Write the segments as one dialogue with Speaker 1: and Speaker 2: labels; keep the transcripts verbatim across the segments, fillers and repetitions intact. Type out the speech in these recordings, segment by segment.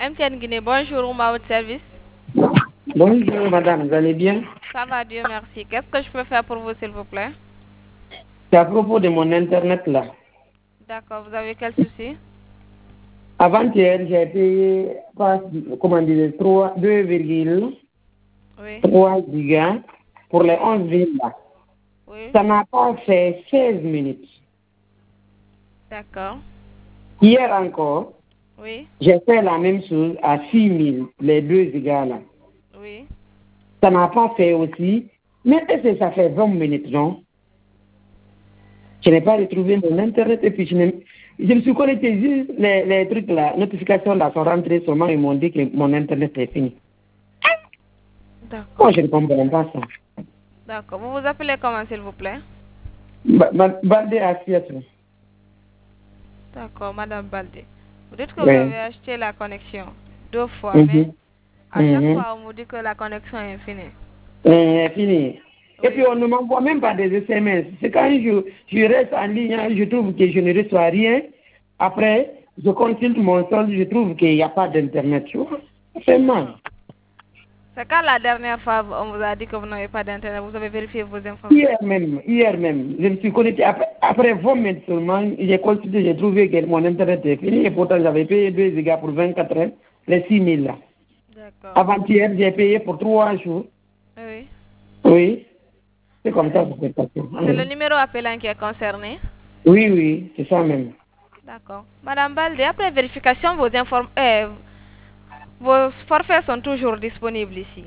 Speaker 1: M T N Guinée, bonjour, on va à votre service.
Speaker 2: Bonjour madame, vous allez bien?
Speaker 1: Ça va, Dieu merci. Qu'est-ce que je peux faire pour vous, s'il vous plaît?
Speaker 2: C'est à propos de mon internet là.
Speaker 1: D'accord, vous avez quel souci?
Speaker 2: Avant-hier, j'ai payé pas, comment dire, deux virgule trois
Speaker 1: Oui.
Speaker 2: gigas pour les onze villes là.
Speaker 1: Oui.
Speaker 2: Ça n'a pas fait seize minutes.
Speaker 1: D'accord.
Speaker 2: Hier encore,
Speaker 1: Oui.
Speaker 2: j'ai fait la même chose à six mille, les deux gigas là.
Speaker 1: Oui.
Speaker 2: Ça n'a pas fait aussi. Mais est-ce que ça fait vingt minutes, non? Je n'ai pas retrouvé mon internet et puis je, je me suis connecté juste les, les trucs là, notifications là sont rentrées seulement et m'ont dit que mon internet est fini.
Speaker 1: D'accord.
Speaker 2: Moi, je ne comprends pas ça.
Speaker 1: D'accord. Vous vous appelez comment, s'il vous plaît?
Speaker 2: Balde Assiette.
Speaker 1: D'accord, Madame Baldé. Vous dites que vous
Speaker 2: Oui.
Speaker 1: avez acheté la connexion deux fois,
Speaker 2: Mm
Speaker 1: mais
Speaker 2: -hmm.
Speaker 1: à
Speaker 2: Mm
Speaker 1: chaque
Speaker 2: -hmm.
Speaker 1: fois, on vous dit que la connexion est finie.
Speaker 2: C'est fini. Et
Speaker 1: Oui.
Speaker 2: puis, on ne m'envoie même pas des S M S. C'est quand je, je reste en ligne, je trouve que je ne reçois rien. Après, je consulte mon solde, je trouve qu'il n'y a pas d'Internet. Tu vois, c'est mal.
Speaker 1: C'est quand la dernière fois, on vous a dit que vous n'avez pas d'Internet, vous avez vérifié vos informations?
Speaker 2: Hier même, hier même, je me suis connecté. Après, après vingt minutes seulement, j'ai consulté, j'ai trouvé que mon Internet est fini. Et pourtant, j'avais payé deux gigas pour vingt-quatre heures, les six mille là.
Speaker 1: D'accord.
Speaker 2: Avant-hier, j'ai payé pour trois jours.
Speaker 1: Oui.
Speaker 2: Oui. C'est comme ça que c'est passé.
Speaker 1: C'est le numéro appelant qui est concerné?
Speaker 2: Oui, oui, c'est ça même.
Speaker 1: D'accord. Madame Baldé, après vérification, vos, inform euh, vos forfaits sont toujours disponibles ici.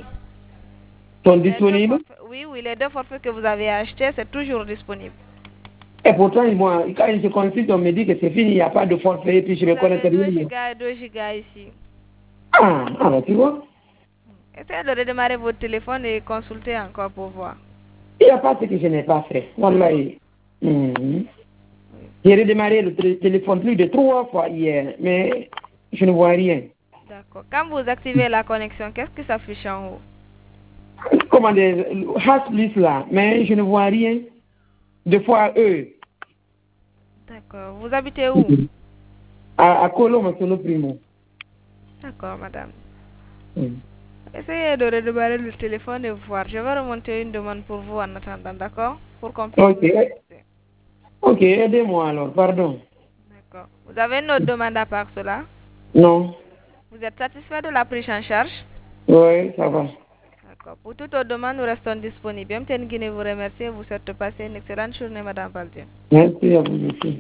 Speaker 2: Sont
Speaker 1: Les deux
Speaker 2: disponibles?
Speaker 1: forfaits, oui, oui, les deux forfaits que vous avez achetés, c'est toujours disponible.
Speaker 2: Et pourtant, moi, quand je consulte, on me dit que c'est fini, il n'y a pas de forfait, et puis je
Speaker 1: Vous
Speaker 2: ne connais
Speaker 1: avez deux
Speaker 2: rien.
Speaker 1: gigas et deux gigas ici.
Speaker 2: Ah, ah, tu vois?
Speaker 1: Essayez de redémarrer votre téléphone et consulter encore pour voir.
Speaker 2: Il n'y a pas ce que je n'ai pas fait. Wallahi. Mm -hmm. J'ai redémarré le téléphone plus de trois fois hier, mais je ne vois rien.
Speaker 1: D'accord. Quand vous activez la connexion, qu'est-ce qui s'affiche en haut?
Speaker 2: Comment dire, Has plus là, mais je ne vois rien. Deux fois E.
Speaker 1: D'accord. Vous habitez où?
Speaker 2: À, à Colombo, Solo Primo.
Speaker 1: D'accord, madame.
Speaker 2: Mm.
Speaker 1: Essayez de redémarrer le téléphone et voir. Je vais remonter une demande pour vous en attendant, d'accord? Pour qu'on puisse
Speaker 2: Ok.
Speaker 1: vous assister.
Speaker 2: Ok, aidez-moi alors, pardon.
Speaker 1: D'accord. Vous avez une autre demande à part cela?
Speaker 2: Non.
Speaker 1: Vous êtes satisfait de la prise en charge?
Speaker 2: Oui, ça va.
Speaker 1: D'accord. Pour toute autre demande, nous restons disponibles. M T N Guinée vous remercie et vous souhaite de passer une excellente journée, madame Baldé.
Speaker 2: Merci à vous aussi.